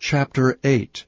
Chapter 8.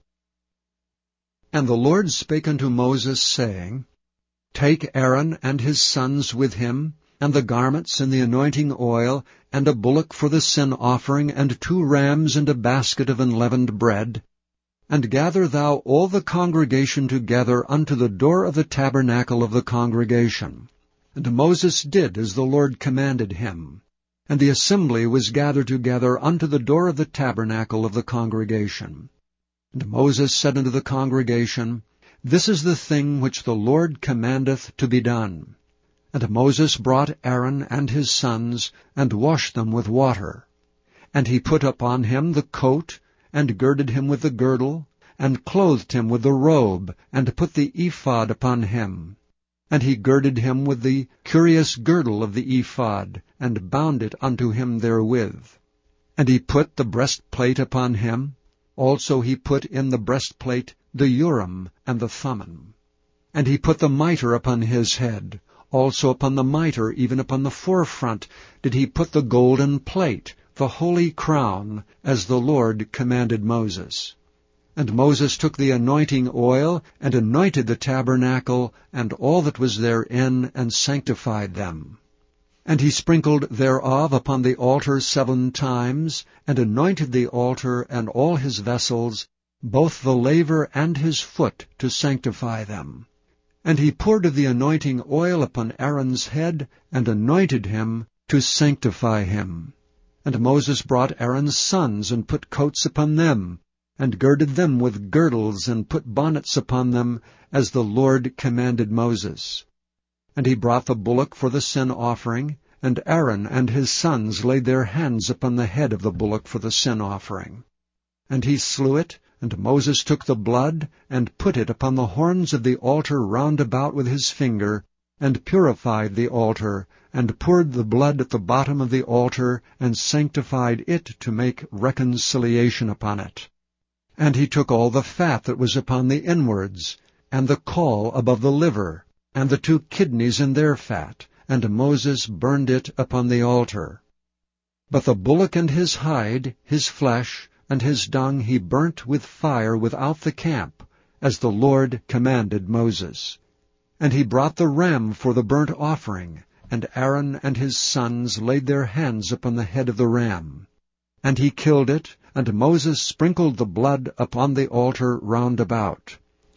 And the Lord spake unto Moses, saying, Take Aaron and his sons with him, and the garments and the anointing oil, and a bullock for the sin offering, and 2 rams, and a basket of unleavened bread, and gather thou all the congregation together unto the door of the tabernacle of the congregation. And Moses did as the Lord commanded him. And the assembly was gathered together unto the door of the tabernacle of the congregation. And Moses said unto the congregation, This is the thing which the Lord commandeth to be done. And Moses brought Aaron and his sons, and washed them with water. And he put upon him the coat, and girded him with the girdle, and clothed him with the robe, and put the ephod upon him. And he girded him with the curious girdle of the ephod, and bound it unto him therewith. And he put the breastplate upon him. Also he put in the breastplate the Urim and the Thummim. And he put the mitre upon his head. Also upon the mitre, even upon the forefront, did he put the golden plate, the holy crown, as the Lord commanded Moses. And Moses took the anointing oil, and anointed the tabernacle, and all that was therein, and sanctified them. And he sprinkled thereof upon the altar 7 times, and anointed the altar and all his vessels, both the laver and his foot, to sanctify them. And he poured of the anointing oil upon Aaron's head, and anointed him to sanctify him. And Moses brought Aaron's sons, and put coats upon them, and girded them with girdles, and put bonnets upon them, as the Lord commanded Moses. And he brought the bullock for the sin offering, and Aaron and his sons laid their hands upon the head of the bullock for the sin offering. And he slew it, and Moses took the blood, and put it upon the horns of the altar round about with his finger, and purified the altar, and poured the blood at the bottom of the altar, and sanctified it to make reconciliation upon it. And he took all the fat that was upon the inwards, and the caul above the liver, and the 2 kidneys in their fat, and Moses burned it upon the altar. But the bullock and his hide, his flesh, and his dung he burnt with fire without the camp, as the Lord commanded Moses. And he brought the ram for the burnt offering, and Aaron and his sons laid their hands upon the head of the ram. And he killed it, and Moses sprinkled the blood upon the altar round about.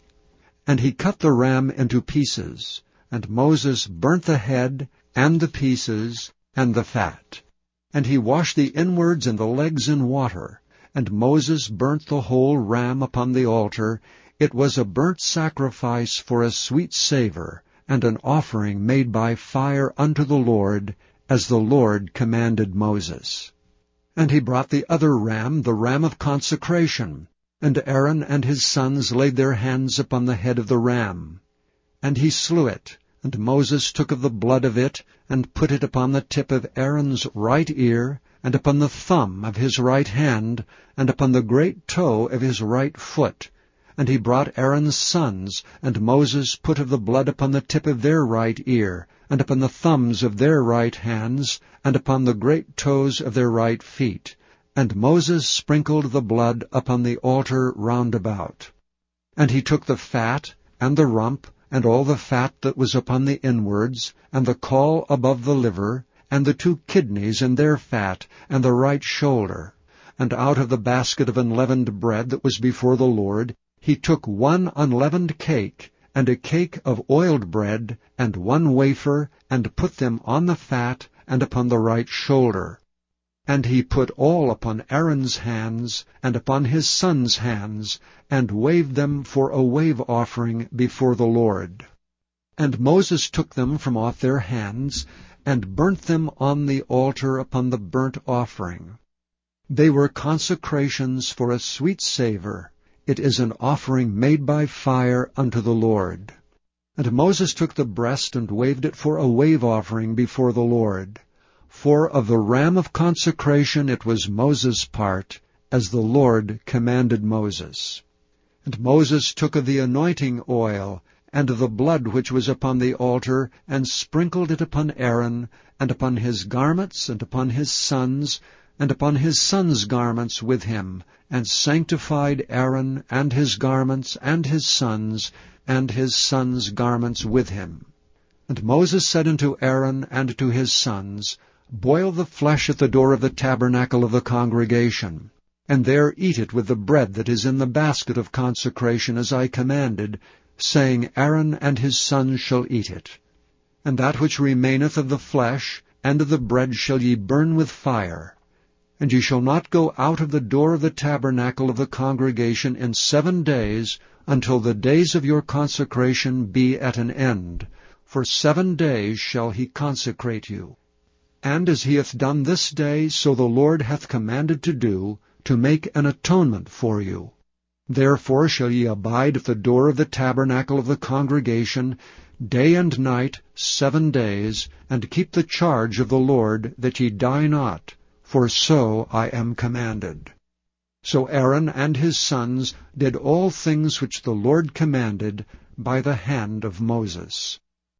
And he cut the ram into pieces, and Moses burnt the head, and the pieces, and the fat. And he washed the inwards and the legs in water, and Moses burnt the whole ram upon the altar. It was a burnt sacrifice for a sweet savour, and an offering made by fire unto the Lord, as the Lord commanded Moses. And he brought the other ram, the ram of consecration, and Aaron and his sons laid their hands upon the head of the ram. And he slew it, and Moses took of the blood of it, and put it upon the tip of Aaron's right ear, and upon the thumb of his right hand, and upon the great toe of his right foot. And he brought Aaron's sons, and Moses put of the blood upon the tip of their right ear, and upon the thumbs of their right hands, and upon the great toes of their right feet. And Moses sprinkled the blood upon the altar round about. And he took the fat, and the rump, and all the fat that was upon the inwards, and the caul above the liver, and the 2 kidneys and their fat, and the right shoulder. And out of the basket of unleavened bread that was before the Lord, he took 1 unleavened cake, and a cake of oiled bread, and 1 wafer, and put them on the fat, and upon the right shoulder. And he put all upon Aaron's hands, and upon his sons' hands, and waved them for a wave offering before the Lord. And Moses took them from off their hands, and burnt them on the altar upon the burnt offering. They were consecrations for a sweet savour. It is an offering made by fire unto the Lord. And Moses took the breast, and waved it for a wave offering before the Lord. For of the ram of consecration it was Moses' part, as the Lord commanded Moses. And Moses took of the anointing oil, and of the blood which was upon the altar, and sprinkled it upon Aaron, and upon his garments, and upon his sons, and upon his sons' garments with him, and sanctified Aaron and his garments, and his sons' garments with him. And Moses said unto Aaron and to his sons, Boil the flesh at the door of the tabernacle of the congregation, and there eat it with the bread that is in the basket of consecration, as I commanded, saying, Aaron and his sons shall eat it. And that which remaineth of the flesh and of the bread shall ye burn with fire. And ye shall not go out of the door of the tabernacle of the congregation in 7 days, until the days of your consecration be at an end. For 7 days shall he consecrate you. And as he hath done this day, so the Lord hath commanded to do, to make an atonement for you. Therefore shall ye abide at the door of the tabernacle of the congregation, day and night 7 days, and keep the charge of the Lord, that ye die not, for so I am commanded. So Aaron and his sons did all things which the Lord commanded by the hand of Moses.